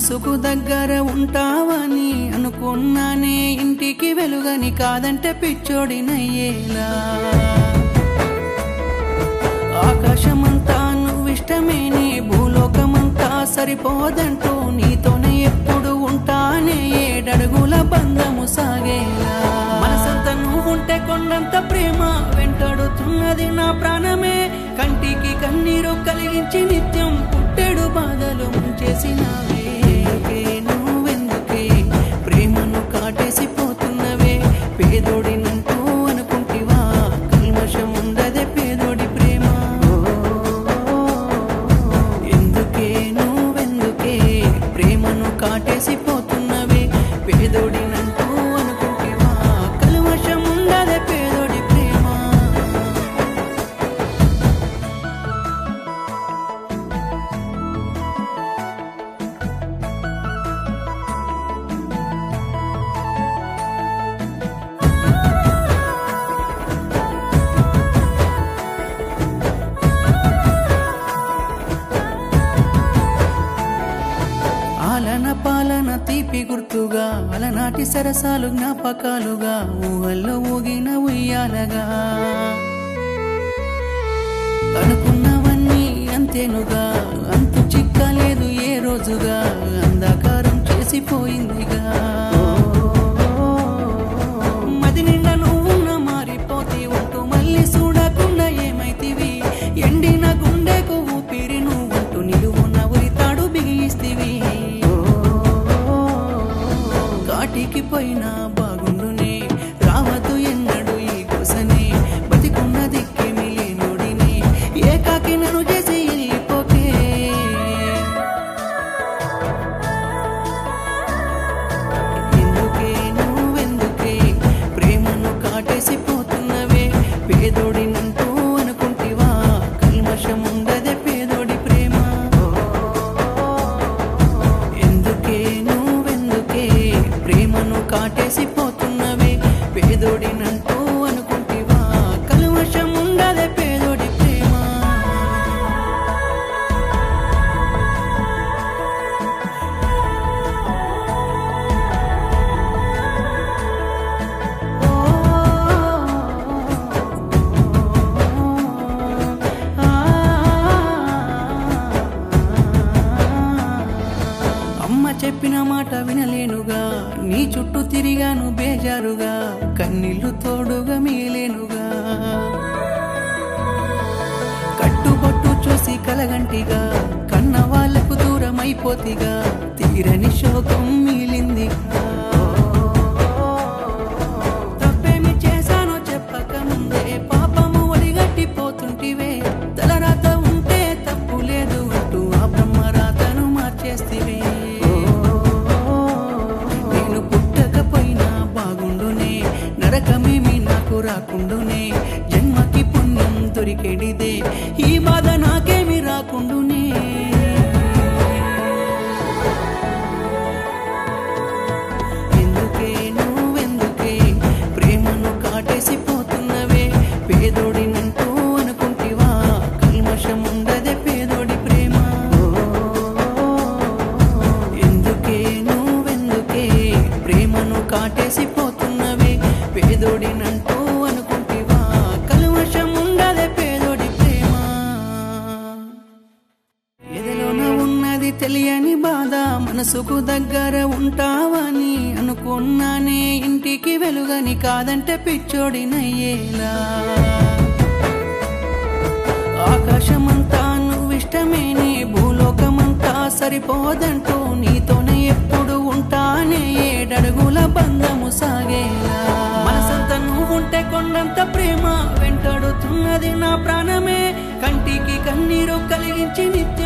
మనసుకు దగ్గర ఉంటావని అనుకున్నానే, ఇంటికి వెలుగని కాదంటే పిచ్చోడినయ్యేలా. ఆకాశమంతా నువ్విష్టమేనే, భూలోకమంతా సరిపోదంటూ నీతోనే ఎప్పుడు ఉంటానే, ఏడడుగుల బంధము సాగేలా. మనసంతా నువ్వుంటే కొండంత ప్రేమ వెంటాడుతున్నది నా ప్రాణమే, కంటికి కన్నీరు కలిగించి నిత్యం పుట్టెడు బాధలు ముంచేసినావే. నువ్వెందుకే ప్రేమను కాటేసిపోతున్నవే, పేదోడినంటూ అనుకుంటివా కల్మషం ఉండదే పేదోడి ప్రేమ. ఎందుకే నువ్వెందుకే ప్రేమను కాటేసిపోతున్నవే, పేదోడినంటూ అనుకుంటివా కల్మషం ఉండదే పేదోడి ప్రేమ. ఆలన పాలన తీపి గుర్తుగా, అలనాటి సరసాలు జ్ఞాపకాలుగా, ఊహల్లో ఊగిన ఉయ్యాలగా. అనుకున్నవన్నీ అంతేనుగా, అంతు చిక్కలేదు ఏ రోజుగా, అంధకారం చేసిపోయిందిగా. మది నిండా నువ్వున్న మారిపోతే ఉంటూ మళ్ళీ చూడకుండా ఏమైతివి, ఎండిన గుండెకు ఊపిరి నువ్వుంటూ నిలువున్న ఉరితాడు బిగిస్తివి. కాటికి పోయినా బాగుండునే, రావద్దు ఎన్నడు ఈ కోసనే, బతికున్న దిక్కేమి లేనుడిని ఏకాకి నన్ను చేసి వెళ్ళిపోకే. ఎందుకే నువ్వెందుకే ప్రేమను కాటేసిపోతున్నవే, పేదోడినంటూ అనుకుంటివా కల్మషం ఉండదే పేదోడి ప్రేమ. ఎందుకే నువ్వెందుకే ప్రేమను కాటేసిపోతున్నవే, పేదోడినంటూ అనుకుంటివా కల్మషం ఉండదే పేదోడి ప్రేమ. అమ్మ చెప్పిన మాట వినలేనుగా, నీ చుట్టూ తిరిగాను బేజారుగా, కన్నీళ్లు తోడుగా మిగిలేనుగా. కట్టుబొట్టు చూసి కలగంటిగా, కన్న వాళ్లకు దూరం అయిపోతిగా, తీరని శోకం మిగిలిందిగా. తప్పేమి చేశానో చెప్పక ముందే పాపము ఒడిగట్టిపోతుంటివే, తలరాత ఉంటే తప్పు లేదు అంటూ ఆ బ్రహ్మరాతను మార్చేస్తివే. నేను పుట్టకపోయినా బాగుండునే, నరకమేమి నాకు రాకుండునే, జన్మకి పుణ్యం దొరికెడిదే, ఈ బాధ నాకేమి రాకుండునే. ఎందుకే నువ్వెందుకే ప్రేమను కాటేసిపోతున్నవే, పేదోడినంటూ అనుకుంటివా కల్మషం ఉండదే పేదోడి ప్రేమ. ఎందుకే నువ్వెందుకే ప్రేమను కాటేసిపోతున్నవే, పేదోడినంటూ అనుకుంటివా కల్మషం ఉండదే పేదోడి ప్రేమ. ఎదలోన ఉన్నది తెలియని బాధ, మనసుకు దగ్గర ఉంటావని అనుకున్నానే, ఇంటికి వెలుగని కాదంటే పిచ్చోడినయ్యేలా. ఆకాశమంతా నువ్విష్టమేనే, భూలోకమంతా సరిపోదంటూ నీతోనే ఎప్పుడు ఉంటానే, ఏడడుగుల బంధము సాగేలా. మనసంతా నువ్వుంటే కొండంత ప్రేమ వెంటాడుతున్నది నా ప్రాణమే, కంటికి కన్నీరు కలిగించి నిత్యం